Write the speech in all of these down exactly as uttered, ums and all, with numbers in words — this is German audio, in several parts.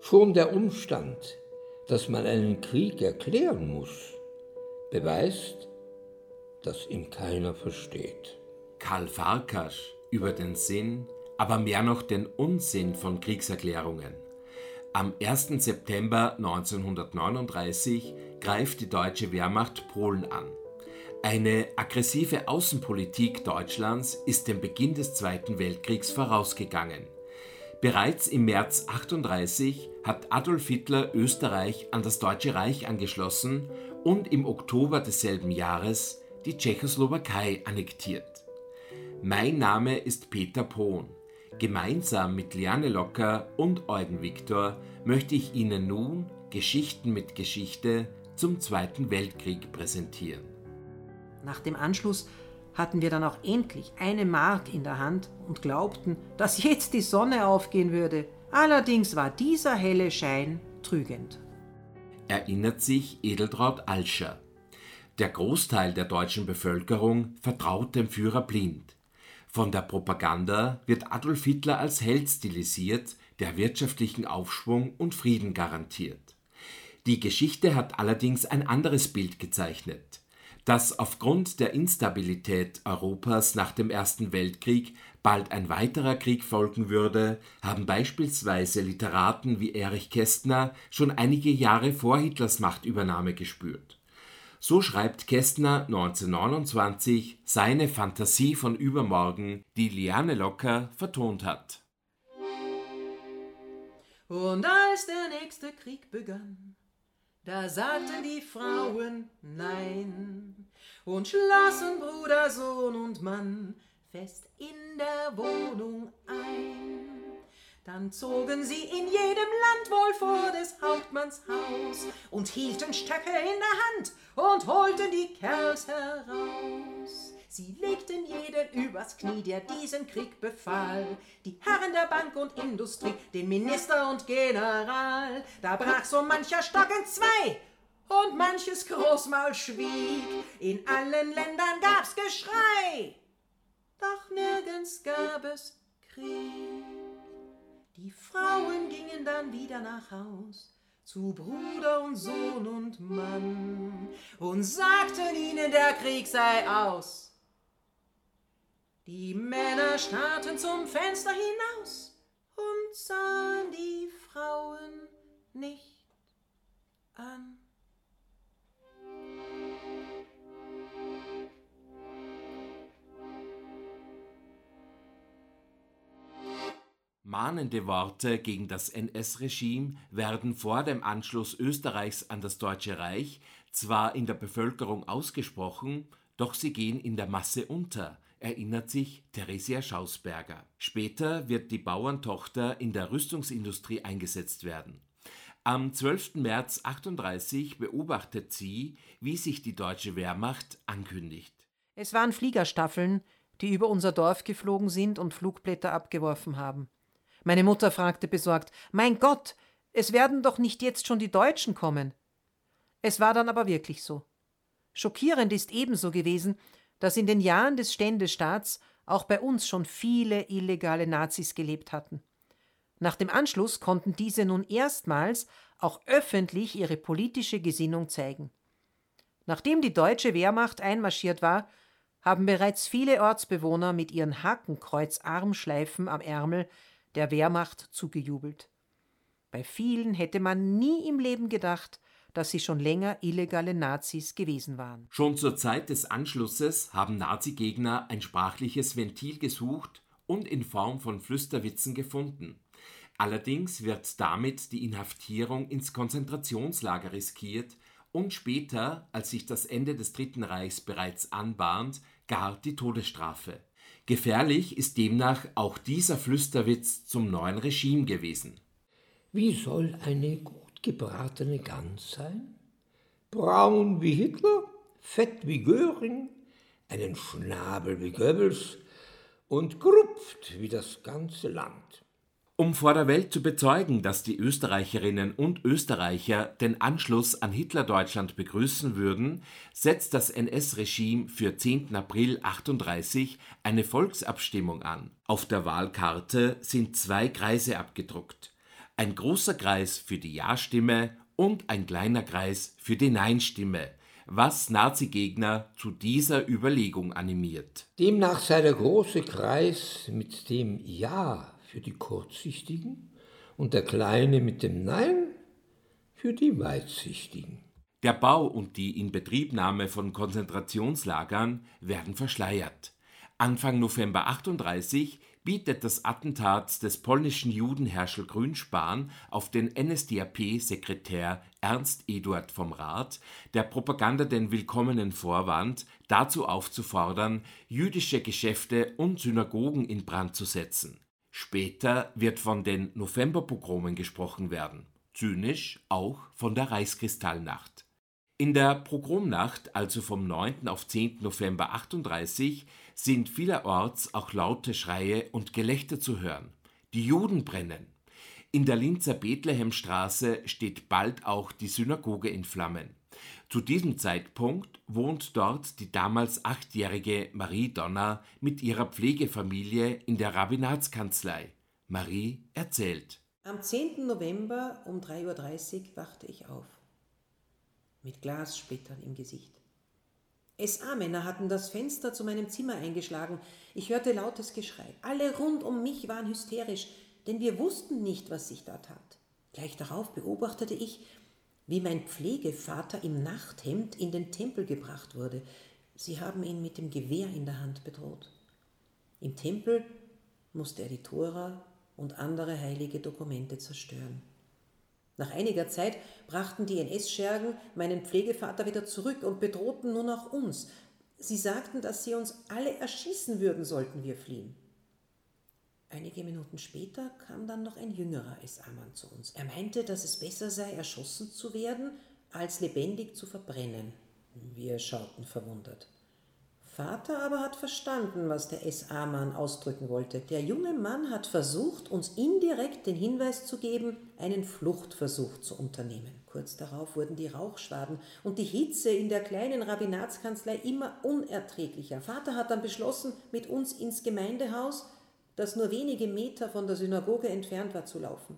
Schon der Umstand, dass man einen Krieg erklären muss, beweist, dass ihn keiner versteht. Karl Farkas über den Sinn, aber mehr noch den Unsinn von Kriegserklärungen. Am ersten September neunzehnhundertneununddreißig greift die deutsche Wehrmacht Polen an. Eine aggressive Außenpolitik Deutschlands ist dem Beginn des Zweiten Weltkriegs vorausgegangen. Bereits im März achtunddreißig hat Adolf Hitler Österreich an das Deutsche Reich angeschlossen und im Oktober desselben Jahres die Tschechoslowakei annektiert. Mein Name ist Peter Pohn. Gemeinsam mit Liane Locker und Eugen Viktor möchte ich Ihnen nun Geschichten mit Geschichte zum Zweiten Weltkrieg präsentieren. Nach dem Anschluss hatten wir dann auch endlich eine Mark in der Hand und glaubten, dass jetzt die Sonne aufgehen würde. Allerdings war dieser helle Schein trügend. Erinnert sich Edeltraud Alscher. Der Großteil der deutschen Bevölkerung vertraut dem Führer blind. Von der Propaganda wird Adolf Hitler als Held stilisiert, der wirtschaftlichen Aufschwung und Frieden garantiert. Die Geschichte hat allerdings ein anderes Bild gezeichnet. Dass aufgrund der Instabilität Europas nach dem Ersten Weltkrieg bald ein weiterer Krieg folgen würde, haben beispielsweise Literaten wie Erich Kästner schon einige Jahre vor Hitlers Machtübernahme gespürt. So schreibt Kästner neunzehnhundertneunundzwanzig seine Fantasie von übermorgen, die Liane Locker vertont hat. Und als der nächste Krieg begann, da sagten die Frauen Nein und schlossen Bruder, Sohn und Mann fest in der Wohnung ein. Dann zogen sie in jedem Land wohl vor des Hauptmanns Haus und hielten Stöcke in der Hand und holten die Kerls heraus. Sie legten jeden übers Knie, der diesen Krieg befahl, die Herren der Bank und Industrie, den Minister und General. Da brach so mancher Stock in zwei und manches Großmaul schwieg. In allen Ländern gab's Geschrei, doch nirgends gab es Krieg. Die Frauen gingen dann wieder nach Haus zu Bruder und Sohn und Mann und sagten ihnen, der Krieg sei aus. Die Männer starrten zum Fenster hinaus und sahen die Frauen nicht an. Mahnende Worte gegen das N S-Regime werden vor dem Anschluss Österreichs an das Deutsche Reich zwar in der Bevölkerung ausgesprochen, doch sie gehen in der Masse unter, erinnert sich Theresia Schausberger. Später wird die Bauerntochter in der Rüstungsindustrie eingesetzt werden. Am zwölften März achtunddreißig beobachtet sie, wie sich die deutsche Wehrmacht ankündigt. Es waren Fliegerstaffeln, die über unser Dorf geflogen sind und Flugblätter abgeworfen haben. Meine Mutter fragte besorgt, »Mein Gott, es werden doch nicht jetzt schon die Deutschen kommen?« Es war dann aber wirklich so. Schockierend ist ebenso gewesen, dass in den Jahren des Ständestaats auch bei uns schon viele illegale Nazis gelebt hatten. Nach dem Anschluss konnten diese nun erstmals auch öffentlich ihre politische Gesinnung zeigen. Nachdem die deutsche Wehrmacht einmarschiert war, haben bereits viele Ortsbewohner mit ihren Hakenkreuz-Armschleifen am Ärmel der Wehrmacht zugejubelt. Bei vielen hätte man nie im Leben gedacht, dass sie schon länger illegale Nazis gewesen waren. Schon zur Zeit des Anschlusses haben Nazi-Gegner ein sprachliches Ventil gesucht und in Form von Flüsterwitzen gefunden. Allerdings wird damit die Inhaftierung ins Konzentrationslager riskiert und später, als sich das Ende des Dritten Reichs bereits anbahnt, gar die Todesstrafe. Gefährlich ist demnach auch dieser Flüsterwitz zum neuen Regime gewesen. Wie soll eine gut gebratene Gans sein? Braun wie Hitler, fett wie Göring, einen Schnabel wie Goebbels und gerupft wie das ganze Land. Um vor der Welt zu bezeugen, dass die Österreicherinnen und Österreicher den Anschluss an Hitlerdeutschland begrüßen würden, setzt das N S-Regime für zehnten April achtunddreißig eine Volksabstimmung an. Auf der Wahlkarte sind zwei Kreise abgedruckt. Ein großer Kreis für die Ja-Stimme und ein kleiner Kreis für die Nein-Stimme, was Nazi-Gegner zu dieser Überlegung animiert. Demnach sei der große Kreis mit dem Ja für die Kurzsichtigen und der kleine mit dem Nein für die Weitsichtigen. Der Bau und die Inbetriebnahme von Konzentrationslagern werden verschleiert. Anfang November achtunddreißig bietet das Attentat des polnischen Juden Herschel Grünspan auf den N S D A P-Sekretär Ernst Eduard vom Rath der Propaganda den willkommenen Vorwand, dazu aufzufordern, jüdische Geschäfte und Synagogen in Brand zu setzen. Später wird von den Novemberpogromen gesprochen werden, zynisch auch von der Reichskristallnacht. In der Pogromnacht, also vom neunten auf zehnten November achtunddreißig, sind vielerorts auch laute Schreie und Gelächter zu hören. Die Juden brennen. In der Linzer Bethlehemstraße steht bald auch die Synagoge in Flammen. Zu diesem Zeitpunkt wohnt dort die damals achtjährige Marie Donner mit ihrer Pflegefamilie in der Rabbinatskanzlei. Marie erzählt: Am zehnten November um drei Uhr dreißig wachte ich auf. Mit Glassplittern im Gesicht. S A-Männer hatten das Fenster zu meinem Zimmer eingeschlagen. Ich hörte lautes Geschrei. Alle rund um mich waren hysterisch, denn wir wussten nicht, was sich da tat. Gleich darauf beobachtete ich, wie mein Pflegevater im Nachthemd in den Tempel gebracht wurde. Sie haben ihn mit dem Gewehr in der Hand bedroht. Im Tempel musste er die Tora und andere heilige Dokumente zerstören. Nach einiger Zeit brachten die N S-Schergen meinen Pflegevater wieder zurück und bedrohten nun auch uns. Sie sagten, dass sie uns alle erschießen würden, sollten wir fliehen. Einige Minuten später kam dann noch ein jüngerer S A-Mann zu uns. Er meinte, dass es besser sei, erschossen zu werden, als lebendig zu verbrennen. Wir schauten verwundert. Vater aber hat verstanden, was der S A-Mann ausdrücken wollte. Der junge Mann hat versucht, uns indirekt den Hinweis zu geben, einen Fluchtversuch zu unternehmen. Kurz darauf wurden die Rauchschwaden und die Hitze in der kleinen Rabbinatskanzlei immer unerträglicher. Vater hat dann beschlossen, mit uns ins Gemeindehaus, das nur wenige Meter von der Synagoge entfernt war, zu laufen.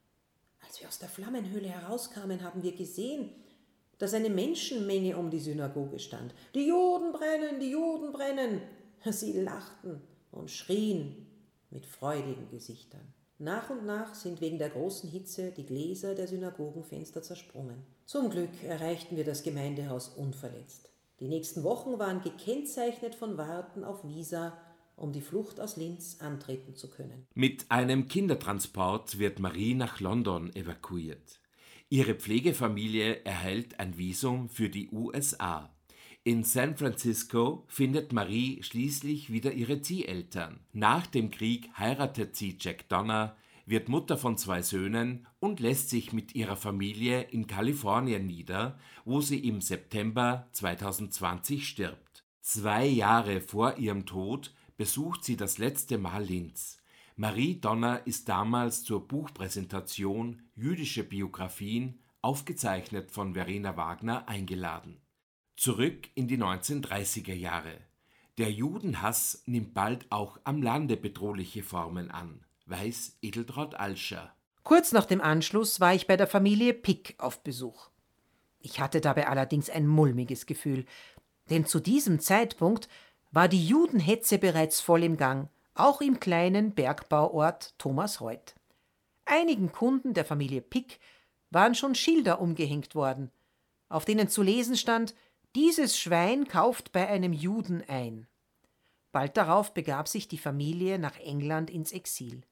Als wir aus der Flammenhöhle herauskamen, haben wir gesehen, dass eine Menschenmenge um die Synagoge stand. Die Juden brennen, die Juden brennen. Sie lachten und schrien mit freudigen Gesichtern. Nach und nach sind wegen der großen Hitze die Gläser der Synagogenfenster zersprungen. Zum Glück erreichten wir das Gemeindehaus unverletzt. Die nächsten Wochen waren gekennzeichnet von Warten auf Visa, um die Flucht aus Linz antreten zu können. Mit einem Kindertransport wird Marie nach London evakuiert. Ihre Pflegefamilie erhält ein Visum für die U S A. In San Francisco findet Marie schließlich wieder ihre Zieheltern. Nach dem Krieg heiratet sie Jack Donner, wird Mutter von zwei Söhnen und lässt sich mit ihrer Familie in Kalifornien nieder, wo sie im September zweitausendzwanzig stirbt. Zwei Jahre vor ihrem Tod besucht sie das letzte Mal Linz. Marie Donner ist damals zur Buchpräsentation Jüdische Biografien, aufgezeichnet von Verena Wagner, eingeladen. Zurück in die neunzehnhundertdreißiger Jahre. Der Judenhass nimmt bald auch am Lande bedrohliche Formen an, weiß Edeltraud Alscher. Kurz nach dem Anschluss war ich bei der Familie Pick auf Besuch. Ich hatte dabei allerdings ein mulmiges Gefühl, denn zu diesem Zeitpunkt war die Judenhetze bereits voll im Gang, auch im kleinen Bergbauort Thomasreuth. Einigen Kunden der Familie Pick waren schon Schilder umgehängt worden, auf denen zu lesen stand: Dieses Schwein kauft bei einem Juden ein. Bald darauf begab sich die Familie nach England ins Exil.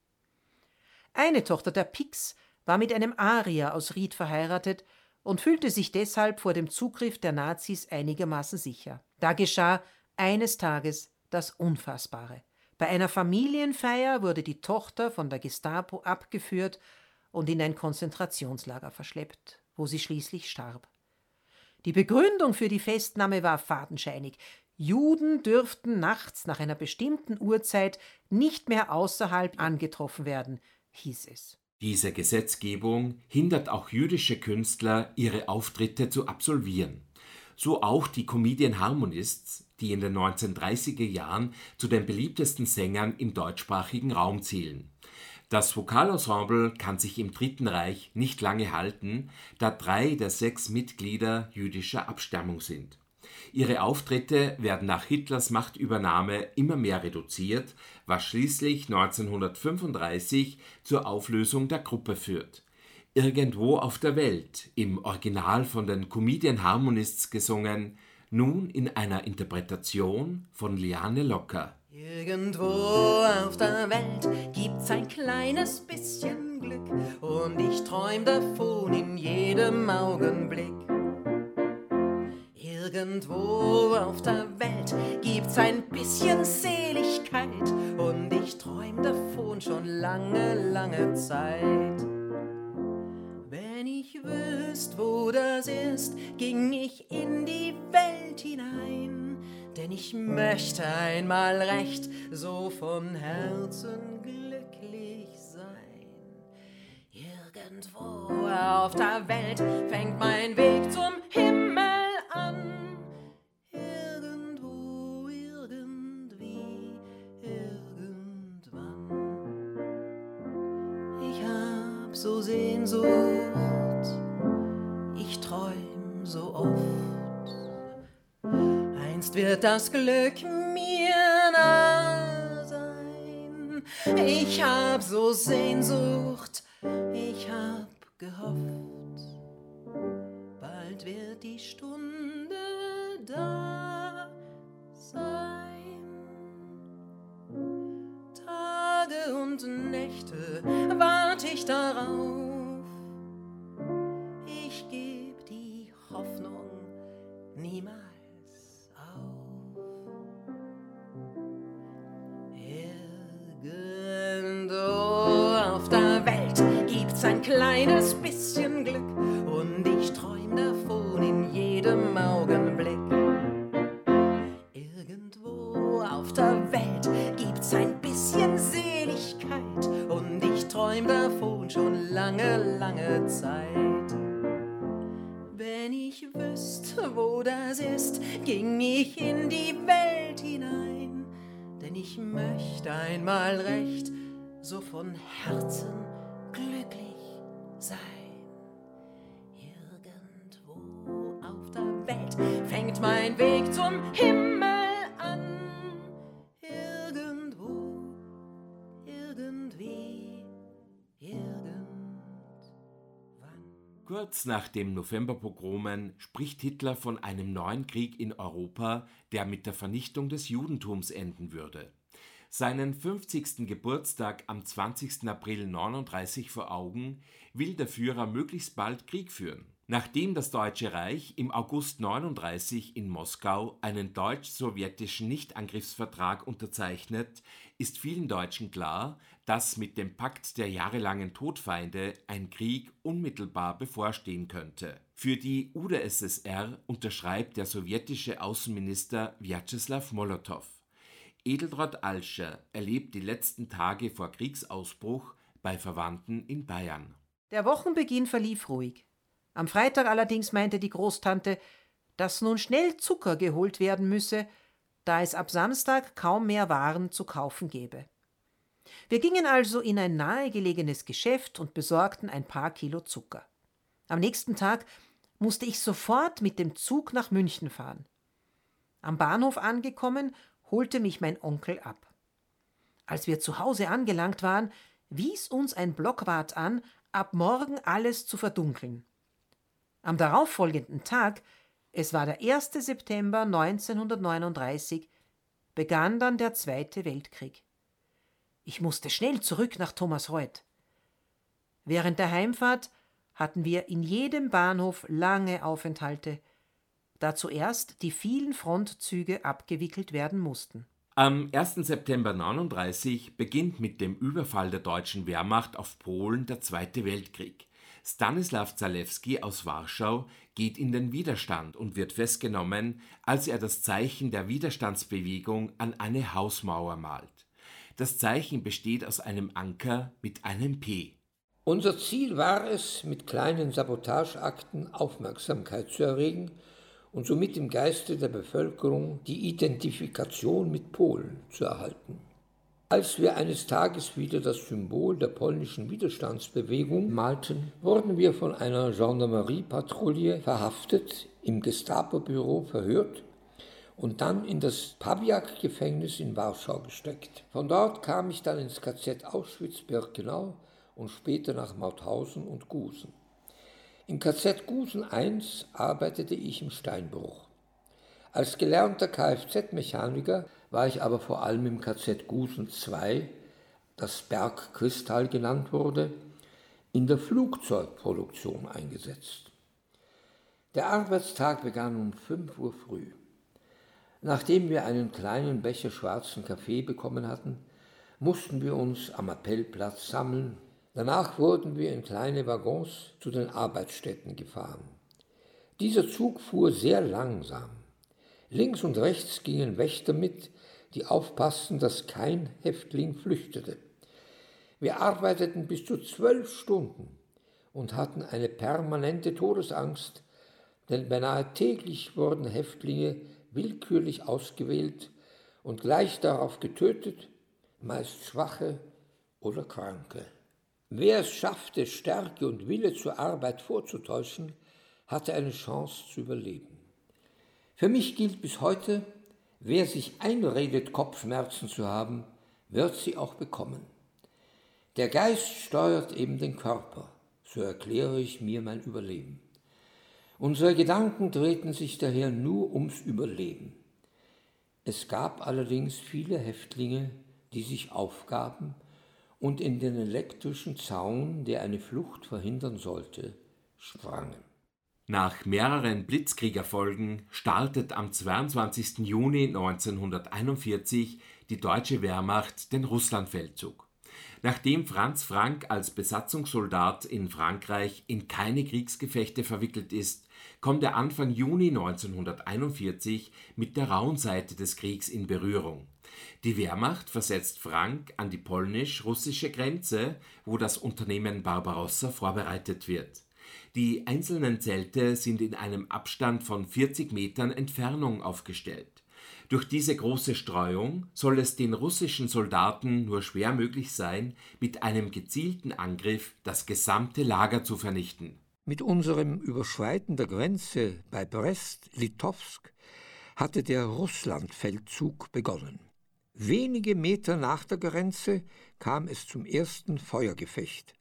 Eine Tochter der Picks war mit einem Arier aus Ried verheiratet und fühlte sich deshalb vor dem Zugriff der Nazis einigermaßen sicher. Da geschah eines Tages das Unfassbare. Bei einer Familienfeier wurde die Tochter von der Gestapo abgeführt und in ein Konzentrationslager verschleppt, wo sie schließlich starb. Die Begründung für die Festnahme war fadenscheinig. Juden dürften nachts nach einer bestimmten Uhrzeit nicht mehr außerhalb angetroffen werden, hieß es. Diese Gesetzgebung hindert auch jüdische Künstler, ihre Auftritte zu absolvieren. So auch die Comedian Harmonists, die in den neunzehnhundertdreißiger Jahren zu den beliebtesten Sängern im deutschsprachigen Raum zählen. Das Vokalensemble kann sich im Dritten Reich nicht lange halten, da drei der sechs Mitglieder jüdischer Abstammung sind. Ihre Auftritte werden nach Hitlers Machtübernahme immer mehr reduziert, was schließlich neunzehnhundertfünfunddreißig zur Auflösung der Gruppe führt. Irgendwo auf der Welt, im Original von den Comedian Harmonists gesungen, nun in einer Interpretation von Liane Locker. Irgendwo auf der Welt gibt's ein kleines bisschen Glück und ich träum davon in jedem Augenblick. Irgendwo auf der Welt gibt's ein bisschen Seligkeit und ich träum davon schon lange, lange Zeit. Wenn ich wüsst, wo das ist, ging ich in die Welt hinein, denn ich möchte einmal recht so von Herzen glücklich sein. Irgendwo auf der Welt fängt mein Weg zum Himmel an. Irgendwo, irgendwie, irgendwann. Ich hab so Sehnsucht, ich träum so oft. Einst wird das Glück mir nah sein. Ich hab so Sehnsucht, ich hab gehofft. Bald wird die Stunde da sein. Tage und Nächte wart ich darauf. Ich geb die Hoffnung niemals auf. Irgendwo auf der Welt gibt's ein kleines bisschen Glück und ich träum davon in jedem Augenblick. Irgendwo auf der Welt gibt's ein bisschen Seligkeit und ich träum davon schon lange, lange Zeit. Wenn ich wüsst, wo das ist, ging ich in die Welt hinein, denn ich möchte einmal recht so von Herzen glücklich sein. Irgendwo auf der Welt fängt mein Weg zum Himmel an. Irgendwo, irgendwie, irgendwann. Kurz nach den Novemberpogromen spricht Hitler von einem neuen Krieg in Europa, der mit der Vernichtung des Judentums enden würde. Seinen fünfzigsten Geburtstag am zwanzigsten April neununddreißig vor Augen, will der Führer möglichst bald Krieg führen. Nachdem das Deutsche Reich im August neununddreißig in Moskau einen deutsch-sowjetischen Nichtangriffsvertrag unterzeichnet, ist vielen Deutschen klar, dass mit dem Pakt der jahrelangen Todfeinde ein Krieg unmittelbar bevorstehen könnte. Für die U d S S R unterschreibt der sowjetische Außenminister Wjatscheslaw Molotow. Edeltraud Alscher erlebt die letzten Tage vor Kriegsausbruch bei Verwandten in Bayern. Der Wochenbeginn verlief ruhig. Am Freitag allerdings meinte die Großtante, dass nun schnell Zucker geholt werden müsse, da es ab Samstag kaum mehr Waren zu kaufen gäbe. Wir gingen also in ein nahegelegenes Geschäft und besorgten ein paar Kilo Zucker. Am nächsten Tag musste ich sofort mit dem Zug nach München fahren. Am Bahnhof angekommen, holte mich mein Onkel ab. Als wir zu Hause angelangt waren, wies uns ein Blockwart an, ab morgen alles zu verdunkeln. Am darauffolgenden Tag, es war der erste September neunzehnhundertneununddreißig, begann dann der Zweite Weltkrieg. Ich musste schnell zurück nach Thomasreuth. Während der Heimfahrt hatten wir in jedem Bahnhof lange Aufenthalte, da zuerst die vielen Frontzüge abgewickelt werden mussten. Am ersten September neununddreißig beginnt mit dem Überfall der deutschen Wehrmacht auf Polen der Zweite Weltkrieg. Stanislaw Zalewski aus Warschau geht in den Widerstand und wird festgenommen, als er das Zeichen der Widerstandsbewegung an eine Hausmauer malt. Das Zeichen besteht aus einem Anker mit einem P. Unser Ziel war es, mit kleinen Sabotageakten Aufmerksamkeit zu erregen und somit im Geiste der Bevölkerung die Identifikation mit Polen zu erhalten. Als wir eines Tages wieder das Symbol der polnischen Widerstandsbewegung malten, wurden wir von einer Gendarmerie-Patrouille verhaftet, im Gestapo-Büro verhört und dann in das Pabiak-Gefängnis in Warschau gesteckt. Von dort kam ich dann ins K Z Auschwitz-Birkenau und später nach Mauthausen und Gusen. Im K Z Gusen eins arbeitete ich im Steinbruch. Als gelernter Kfz-Mechaniker war ich aber vor allem im K Z Gusen zwei, das Bergkristall genannt wurde, in der Flugzeugproduktion eingesetzt. Der Arbeitstag begann um fünf Uhr früh. Nachdem wir einen kleinen Becher schwarzen Kaffee bekommen hatten, mussten wir uns am Appellplatz sammeln. Danach wurden wir in kleine Waggons zu den Arbeitsstätten gefahren. Dieser Zug fuhr sehr langsam. Links und rechts gingen Wächter mit, die aufpassten, dass kein Häftling flüchtete. Wir arbeiteten bis zu zwölf Stunden und hatten eine permanente Todesangst, denn beinahe täglich wurden Häftlinge willkürlich ausgewählt und gleich darauf getötet, meist Schwache oder Kranke. Wer es schaffte, Stärke und Wille zur Arbeit vorzutäuschen, hatte eine Chance zu überleben. Für mich gilt bis heute, wer sich einredet, Kopfschmerzen zu haben, wird sie auch bekommen. Der Geist steuert eben den Körper, so erkläre ich mir mein Überleben. Unsere Gedanken drehten sich daher nur ums Überleben. Es gab allerdings viele Häftlinge, die sich aufgaben und in den elektrischen Zaun, der eine Flucht verhindern sollte, sprangen. Nach mehreren Blitzkriegerfolgen startet am zweiundzwanzigsten Juni neunzehnhunderteinundvierzig die deutsche Wehrmacht den Russlandfeldzug. Nachdem Franz Frank als Besatzungssoldat in Frankreich in keine Kriegsgefechte verwickelt ist, kommt er Anfang Juni neunzehnhunderteinundvierzig mit der rauen Seite des Kriegs in Berührung. Die Wehrmacht versetzt Frank an die polnisch-russische Grenze, wo das Unternehmen Barbarossa vorbereitet wird. Die einzelnen Zelte sind in einem Abstand von vierzig Metern Entfernung aufgestellt. Durch diese große Streuung soll es den russischen Soldaten nur schwer möglich sein, mit einem gezielten Angriff das gesamte Lager zu vernichten. Mit unserem Überschreiten der Grenze bei Brest-Litowsk hatte der Russlandfeldzug begonnen. Wenige Meter nach der Grenze kam es zum ersten Feuergefecht.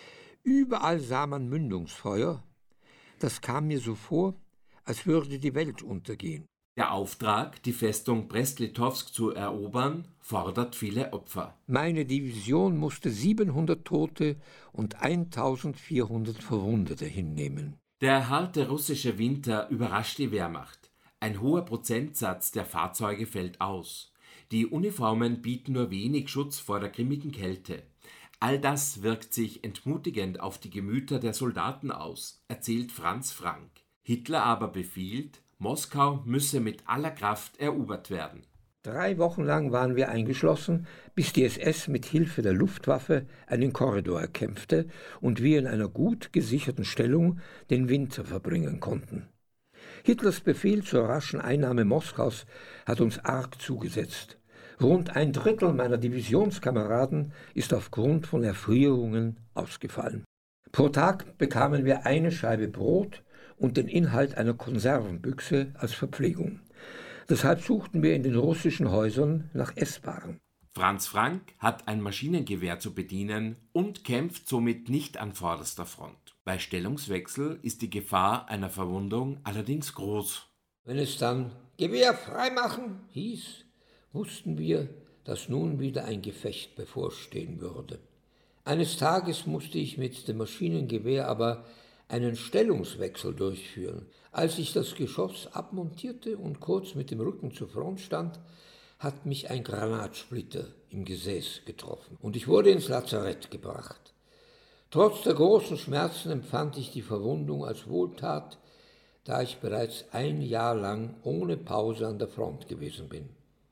Überall sah man Mündungsfeuer. Das kam mir so vor, als würde die Welt untergehen. Der Auftrag, die Festung Brest-Litowsk zu erobern, fordert viele Opfer. Meine Division musste siebenhundert Tote und eintausendvierhundert Verwundete hinnehmen. Der harte russische Winter überrascht die Wehrmacht. Ein hoher Prozentsatz der Fahrzeuge fällt aus. Die Uniformen bieten nur wenig Schutz vor der grimmigen Kälte. All das wirkt sich entmutigend auf die Gemüter der Soldaten aus, erzählt Franz Frank. Hitler aber befiehlt, Moskau müsse mit aller Kraft erobert werden. Drei Wochen lang waren wir eingeschlossen, bis die S S mit Hilfe der Luftwaffe einen Korridor erkämpfte und wir in einer gut gesicherten Stellung den Winter verbringen konnten. Hitlers Befehl zur raschen Einnahme Moskaus hat uns arg zugesetzt. Rund ein Drittel meiner Divisionskameraden ist aufgrund von Erfrierungen ausgefallen. Pro Tag bekamen wir eine Scheibe Brot und den Inhalt einer Konservenbüchse als Verpflegung. Deshalb suchten wir in den russischen Häusern nach Essbarem. Franz Frank hat ein Maschinengewehr zu bedienen und kämpft somit nicht an vorderster Front. Bei Stellungswechsel ist die Gefahr einer Verwundung allerdings groß. Wenn es dann Gewehr freimachen hieß, wussten wir, dass nun wieder ein Gefecht bevorstehen würde. Eines Tages musste ich mit dem Maschinengewehr aber einen Stellungswechsel durchführen. Als ich das Geschoss abmontierte und kurz mit dem Rücken zur Front stand, hat mich ein Granatsplitter im Gesäß getroffen und ich wurde ins Lazarett gebracht. Trotz der großen Schmerzen empfand ich die Verwundung als Wohltat, da ich bereits ein Jahr lang ohne Pause an der Front gewesen bin.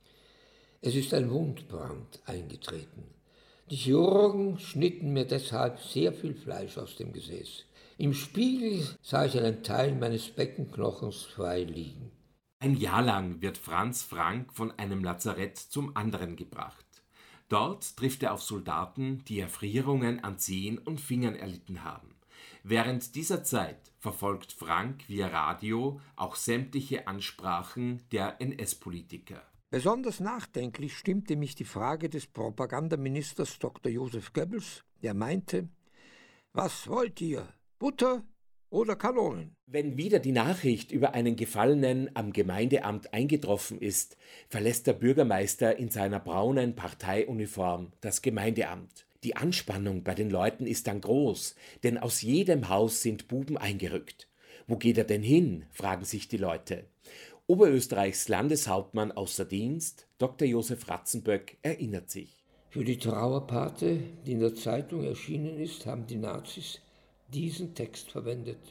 Es ist ein Wundbrand eingetreten. Die Chirurgen schnitten mir deshalb sehr viel Fleisch aus dem Gesäß. Im Spiegel sah ich einen Teil meines Beckenknochens frei liegen. Ein Jahr lang wird Franz Frank von einem Lazarett zum anderen gebracht. Dort trifft er auf Soldaten, die Erfrierungen an Zehen und Fingern erlitten haben. Während dieser Zeit verfolgt Frank via Radio auch sämtliche Ansprachen der N S-Politiker. Besonders nachdenklich stimmte mich die Frage des Propagandaministers Doktor Josef Goebbels, der meinte: Was wollt ihr, Butter oder Kanonen? Wenn wieder die Nachricht über einen Gefallenen am Gemeindeamt eingetroffen ist, verlässt der Bürgermeister in seiner braunen Parteiuniform das Gemeindeamt. Die Anspannung bei den Leuten ist dann groß, denn aus jedem Haus sind Buben eingerückt. Wo geht er denn hin, fragen sich die Leute. Oberösterreichs Landeshauptmann außer Dienst, Doktor Josef Ratzenböck, erinnert sich. Für die Trauerpate, die in der Zeitung erschienen ist, haben die Nazis diesen Text verwendet.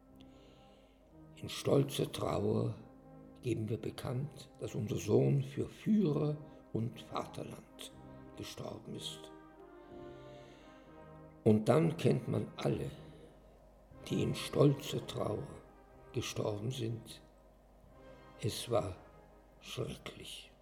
In stolzer Trauer geben wir bekannt, dass unser Sohn für Führer und Vaterland gestorben ist. Und dann kennt man alle, die in stolzer Trauer gestorben sind. Es war schrecklich.